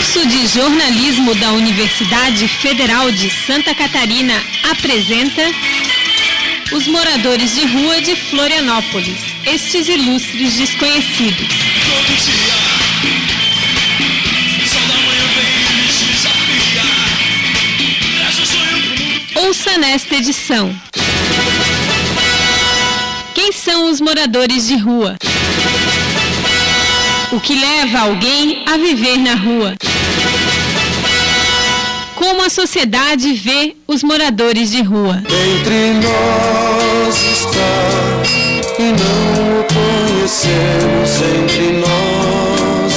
Curso de Jornalismo da Universidade Federal de Santa Catarina apresenta Os Moradores de Rua de Florianópolis, estes ilustres desconhecidos. Ouça nesta edição. Quem são os moradores de rua? O que leva alguém a viver na rua? Como a sociedade vê os moradores de rua? Entre nós está, e não o conhecemos. Entre nós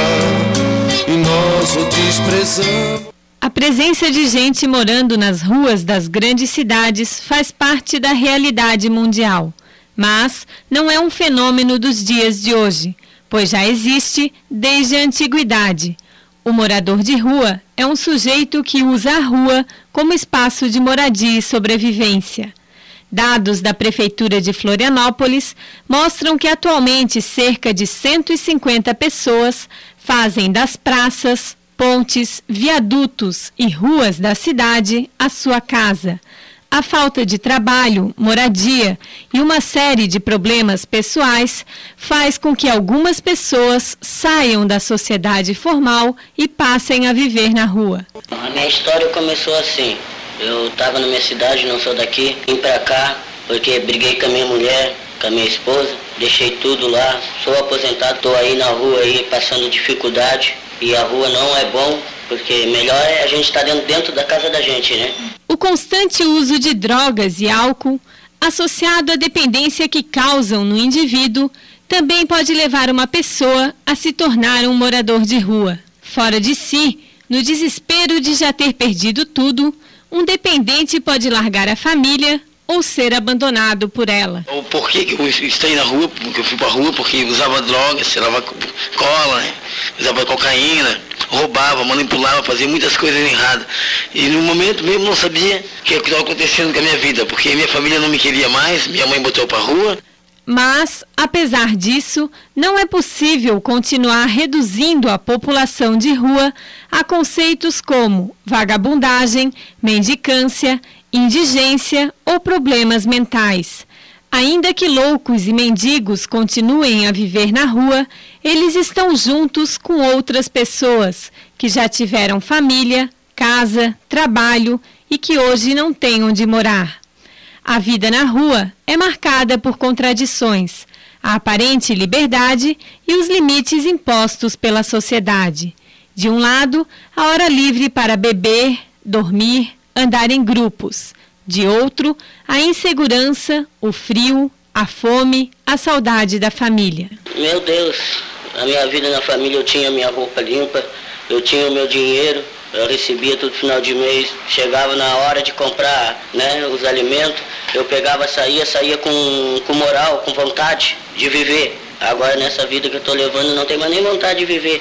está, e nós o desprezamos. A presença de gente morando nas ruas das grandes cidades faz parte da realidade mundial, mas não é um fenômeno dos dias de hoje, pois já existe desde a antiguidade. O morador de rua é um sujeito que usa a rua como espaço de moradia e sobrevivência. Dados da Prefeitura de Florianópolis mostram que atualmente cerca de 150 pessoas fazem das praças, pontes, viadutos e ruas da cidade a sua casa. A falta de trabalho, moradia e uma série de problemas pessoais faz com que algumas pessoas saiam da sociedade formal e passem a viver na rua. A minha história começou assim. Eu estava na minha cidade, não sou daqui, vim pra cá porque briguei com a minha mulher, com a minha esposa, deixei tudo lá, sou aposentado, estou aí na rua aí passando dificuldade e a rua não é bom, porque melhor é a gente estar dentro da casa da gente, né? O constante uso de drogas e álcool, associado à dependência que causam no indivíduo, também pode levar uma pessoa a se tornar um morador de rua. Fora de si, no desespero de já ter perdido tudo, um dependente pode largar a família ou ser abandonado por ela. O porquê que eu estou na rua, porque eu fui pra rua, porque usava drogas, cheirava cola, né? Usava cocaína, roubava, manipulava, fazia muitas coisas erradas. E no momento mesmo não sabia o que estava acontecendo com a minha vida, porque minha família não me queria mais, minha mãe botou pra rua. Mas, apesar disso, não é possível continuar reduzindo a população de rua a conceitos como vagabundagem, mendicância, indigência ou problemas mentais. Ainda que loucos e mendigos continuem a viver na rua, eles estão juntos com outras pessoas que já tiveram família, casa, trabalho e que hoje não têm onde morar. A vida na rua é marcada por contradições, a aparente liberdade e os limites impostos pela sociedade. De um lado, a hora livre para beber, dormir, andar em grupos. De outro, a insegurança, o frio, a fome, a saudade da família. Meu Deus, a minha vida na família, eu tinha minha roupa limpa, eu tinha o meu dinheiro, eu recebia todo final de mês, chegava na hora de comprar, né, os alimentos, eu pegava, saía com moral, com vontade de viver. Agora nessa vida que eu estou levando não tenho mais nem vontade de viver.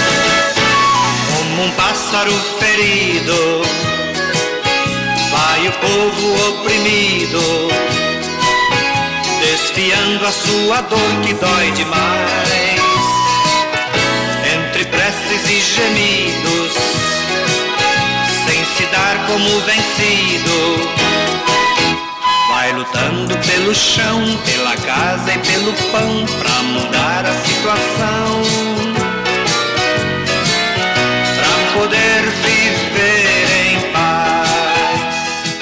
Como um pássaro ferido, vai o povo oprimido, desfiando a sua dor que dói demais. Entre preces e gemidos, sem se dar como vencido, vai lutando pelo chão, pela casa e pelo pão, pra mudar a situação, pra poder viver em paz.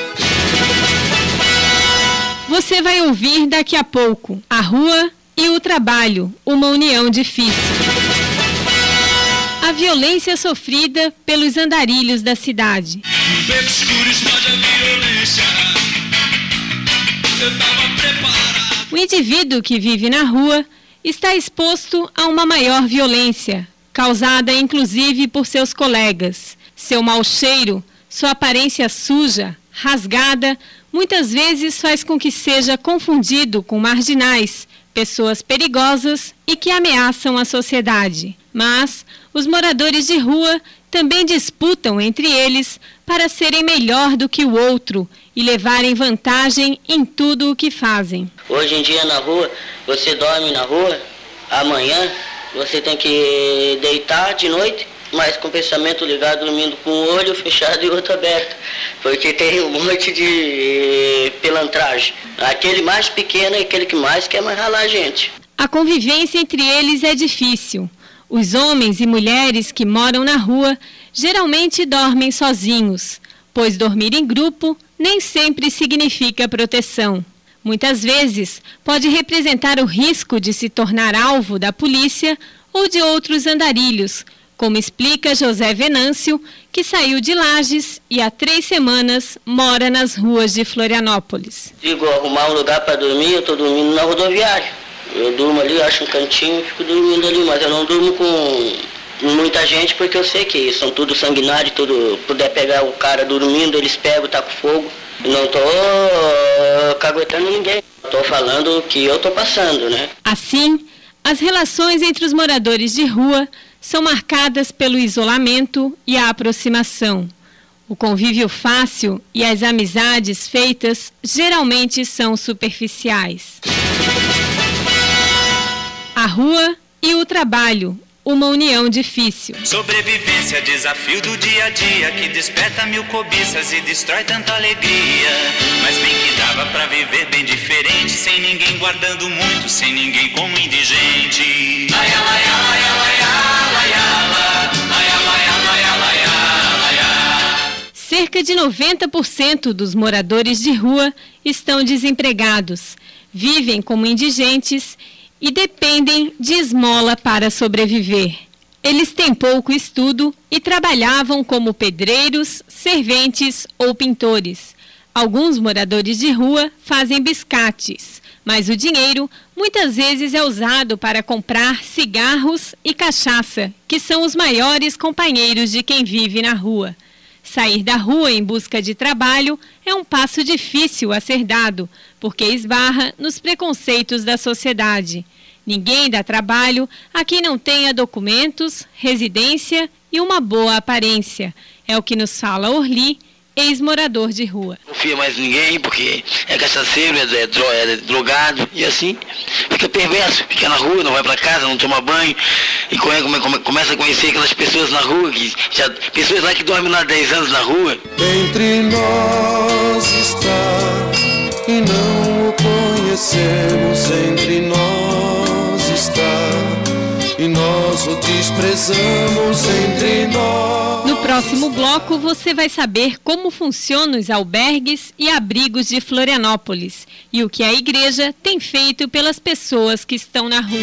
Você vai ouvir daqui a pouco A Rua e o Trabalho, uma união difícil. A violência sofrida pelos andarilhos da cidade. O indivíduo que vive na rua está exposto a uma maior violência, causada inclusive por seus colegas. Seu mau cheiro, sua aparência suja, rasgada, muitas vezes faz com que seja confundido com marginais, pessoas perigosas e que ameaçam a sociedade. Mas os moradores de rua também disputam entre eles para serem melhor do que o outro e levarem vantagem em tudo o que fazem. Hoje em dia na rua, você dorme na rua, amanhã você tem que deitar de noite mas com o pensamento ligado, dormindo com um olho fechado e outro aberto, porque tem um monte de pilantragem. Aquele mais pequeno é aquele que mais quer mais ralar a gente. A convivência entre eles é difícil. Os homens e mulheres que moram na rua geralmente dormem sozinhos, pois dormir em grupo nem sempre significa proteção. Muitas vezes pode representar o risco de se tornar alvo da polícia ou de outros andarilhos, como explica José Venâncio, que saiu de Lages e há 3 semanas mora nas ruas de Florianópolis. Digo, arrumar um lugar para dormir, eu estou dormindo na rodoviária. Eu durmo ali, acho um cantinho e fico dormindo ali, mas eu não durmo com muita gente porque eu sei que são tudo sanguinário, tudo puder pegar o cara dormindo, eles pegam, tacam fogo. Não estou caguetando ninguém, estou falando o que eu estou passando, né? Assim, as relações entre os moradores de rua são marcadas pelo isolamento e a aproximação. O convívio fácil e as amizades feitas geralmente são superficiais. A rua e o trabalho, uma união difícil. Sobrevivência, desafio do dia a dia, que desperta mil cobiças e destrói tanta alegria. Mas bem que dava pra viver bem diferente, sem ninguém guardando muito, sem ninguém como indigente. Cerca de 90% dos moradores de rua estão desempregados, vivem como indigentes e dependem de esmola para sobreviver. Eles têm pouco estudo e trabalhavam como pedreiros, serventes ou pintores. Alguns moradores de rua fazem biscates, mas o dinheiro muitas vezes é usado para comprar cigarros e cachaça, que são os maiores companheiros de quem vive na rua. Sair da rua em busca de trabalho é um passo difícil a ser dado, porque esbarra nos preconceitos da sociedade. Ninguém dá trabalho a quem não tenha documentos, residência e uma boa aparência. É o que nos fala Orli, ex-morador de rua. Não confia mais em ninguém porque é cachaceiro, é drogado e assim fica perverso, fica na rua, não vai para casa, não toma banho e começa a conhecer aquelas pessoas na rua, pessoas lá que dormem lá 10 anos na rua. Entre nós está e não o conhecemos, entre nós está e nós o desprezamos, entre nós. No próximo bloco você vai saber como funcionam os albergues e abrigos de Florianópolis e o que a igreja tem feito pelas pessoas que estão na rua.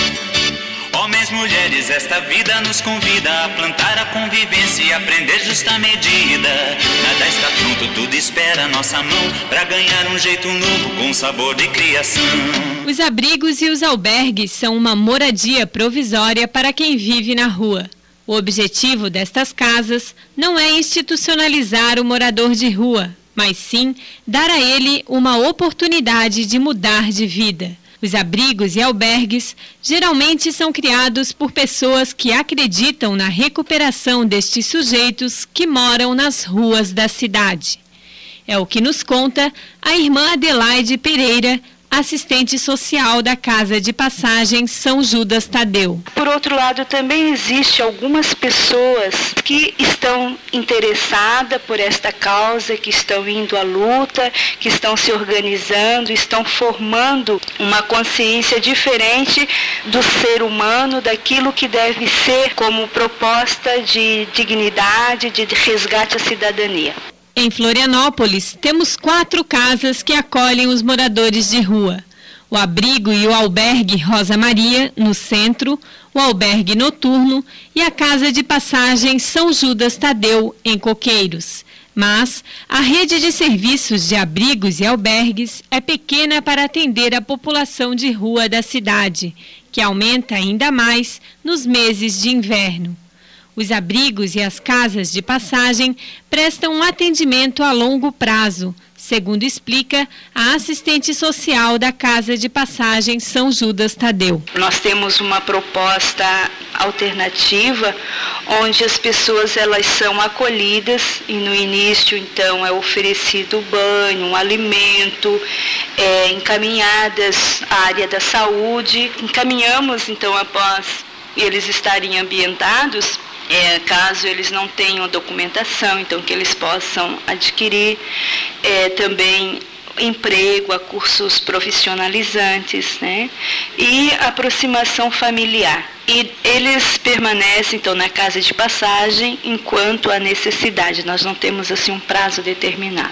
Homens, mulheres, esta vida nos convida a plantar a convivência e aprender justa medida. Nada está pronto, tudo espera a nossa mão para ganhar um jeito novo com sabor de criação. Os abrigos e os albergues são uma moradia provisória para quem vive na rua. O objetivo destas casas não é institucionalizar o morador de rua, mas sim dar a ele uma oportunidade de mudar de vida. Os abrigos e albergues geralmente são criados por pessoas que acreditam na recuperação destes sujeitos que moram nas ruas da cidade. É o que nos conta a irmã Adelaide Pereira, assistente social da Casa de Passagem São Judas Tadeu. Por outro lado, também existe algumas pessoas que estão interessadas por esta causa, que estão indo à luta, que estão se organizando, estão formando uma consciência diferente do ser humano, daquilo que deve ser como proposta de dignidade, de resgate à cidadania. Em Florianópolis, temos 4 casas que acolhem os moradores de rua. O abrigo e o albergue Rosa Maria, no centro, o albergue noturno e a Casa de Passagem São Judas Tadeu, em Coqueiros. Mas a rede de serviços de abrigos e albergues é pequena para atender a população de rua da cidade, que aumenta ainda mais nos meses de inverno. Os abrigos e as casas de passagem prestam um atendimento a longo prazo, segundo explica a assistente social da Casa de Passagem São Judas Tadeu. Nós temos uma proposta alternativa, onde as pessoas elas são acolhidas e no início então é oferecido banho, um alimento, encaminhadas à área da saúde. Encaminhamos então após eles estarem ambientados caso eles não tenham documentação, então que eles possam adquirir também emprego, a cursos profissionalizantes, né? E aproximação familiar. E eles permanecem, então, na casa de passagem enquanto há necessidade. Nós não temos, assim, um prazo determinado.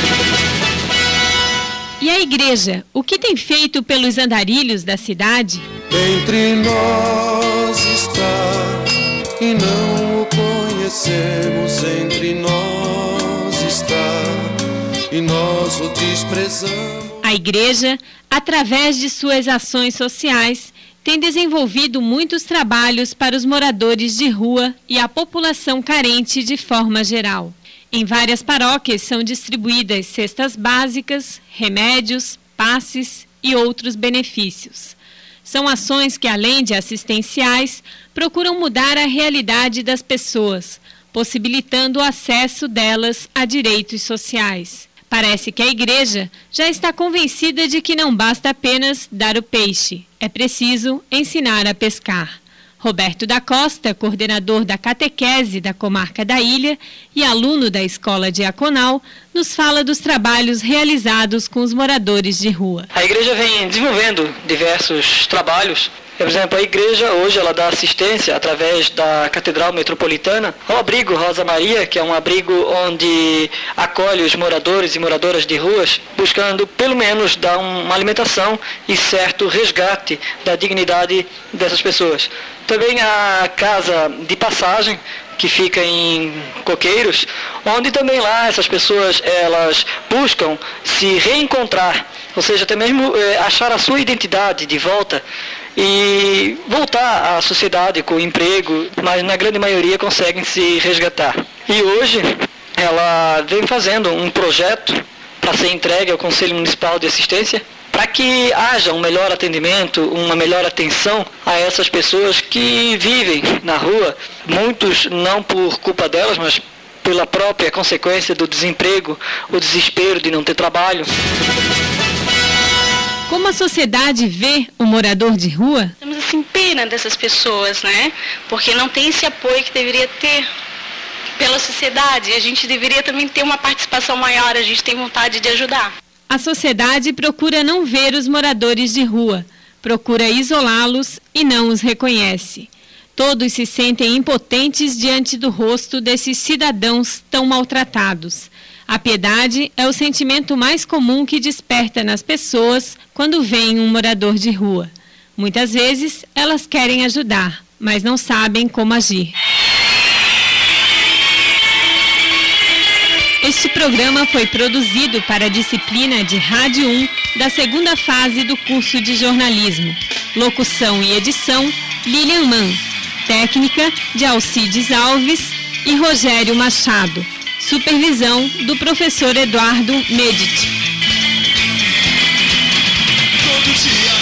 E a igreja, o que tem feito pelos andarilhos da cidade? Entre nós está, e não o conhecemos, entre nós está, e nós o desprezamos. A igreja, através de suas ações sociais, tem desenvolvido muitos trabalhos para os moradores de rua e a população carente de forma geral. Em várias paróquias são distribuídas cestas básicas, remédios, passes e outros benefícios. São ações que, além de assistenciais, procuram mudar a realidade das pessoas, possibilitando o acesso delas a direitos sociais. Parece que a igreja já está convencida de que não basta apenas dar o peixe, é preciso ensinar a pescar. Roberto da Costa, coordenador da catequese da comarca da Ilha e aluno da escola diaconal, nos fala dos trabalhos realizados com os moradores de rua. A igreja vem desenvolvendo diversos trabalhos. Por exemplo, a igreja hoje ela dá assistência através da Catedral Metropolitana ao abrigo Rosa Maria, que é um abrigo onde acolhe os moradores e moradoras de ruas, buscando pelo menos dar uma alimentação e certo resgate da dignidade dessas pessoas. Também a Casa de Passagem, que fica em Coqueiros, onde também lá essas pessoas elas buscam se reencontrar, ou seja, até mesmo achar a sua identidade de volta e voltar à sociedade com emprego, mas na grande maioria conseguem se resgatar. E hoje ela vem fazendo um projeto para ser entregue ao Conselho Municipal de Assistência, para que haja um melhor atendimento, uma melhor atenção a essas pessoas que vivem na rua, muitos não por culpa delas, mas pela própria consequência do desemprego, o desespero de não ter trabalho. Como a sociedade vê o morador de rua? Temos assim pena dessas pessoas, né? Porque não tem esse apoio que deveria ter pela sociedade. E a gente deveria também ter uma participação maior, a gente tem vontade de ajudar. A sociedade procura não ver os moradores de rua, procura isolá-los e não os reconhece. Todos se sentem impotentes diante do rosto desses cidadãos tão maltratados. A piedade é o sentimento mais comum que desperta nas pessoas quando veem um morador de rua. Muitas vezes elas querem ajudar, mas não sabem como agir. Este programa foi produzido para a disciplina de Rádio 1 da segunda fase do curso de jornalismo. Locução e edição, Lilian Mann. Técnica de Alcides Alves e Rogério Machado. Supervisão do professor Eduardo Medici. Todo dia